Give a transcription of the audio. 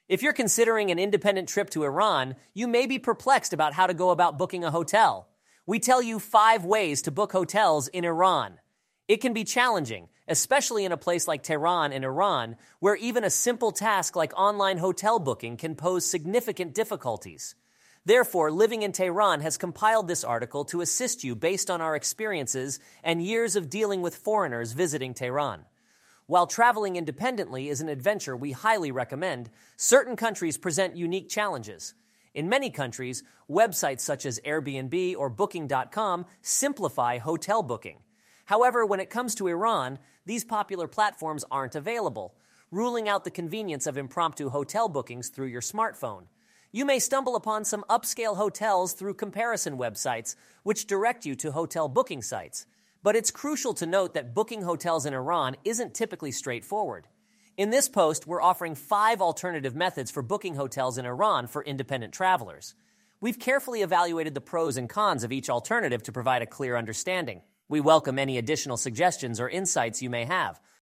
If you're considering an independent trip to Iran, you may be perplexed about how to go about booking a hotel. We tell you 5 ways to book hotels in Iran. It can be challenging, especially in a place like Tehran in Iran, where even a simple task like online hotel booking can pose significant difficulties. Therefore, Living in Tehran has compiled this article to assist you based on our experiences and years of dealing with foreigners visiting Tehran. While traveling independently is an adventure we highly recommend, certain countries present unique challenges. In many countries, websites such as Airbnb or Booking.com simplify hotel booking. However, when it comes to Iran, these popular platforms aren't available, ruling out the convenience of impromptu hotel bookings through your smartphone. You may stumble upon some upscale hotels through comparison websites, which direct you to hotel booking sites. But it's crucial to note that booking hotels in Iran isn't typically straightforward. In this post, we're offering 5 alternative methods for booking hotels in Iran for independent travelers. We've carefully evaluated the pros and cons of each alternative to provide a clear understanding. We welcome any additional suggestions or insights you may have.